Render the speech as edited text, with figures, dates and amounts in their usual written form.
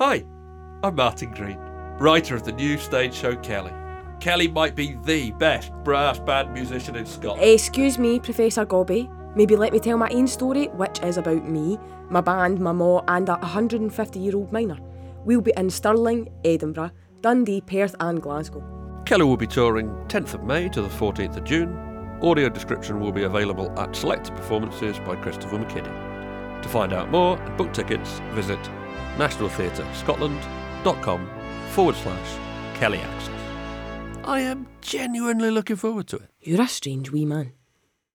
Hi, I'm Martin Green, writer of the new stage show Kelly. Kelly might be the best brass band musician in Scotland. Excuse me, Professor Gobby. Maybe let me tell my own story, which is about me, my band, my ma, and a 150-year-old miner. We'll be in Stirling, Edinburgh, Dundee, Perth and Glasgow. Kelly will be touring 10th of May to the 14th of June. Audio description will be available at selected performances by Christopher McKinney. To find out more and book tickets, visit nationaltheatrescotland.com/Kelly Access. I am genuinely looking forward to it. You're a strange wee man.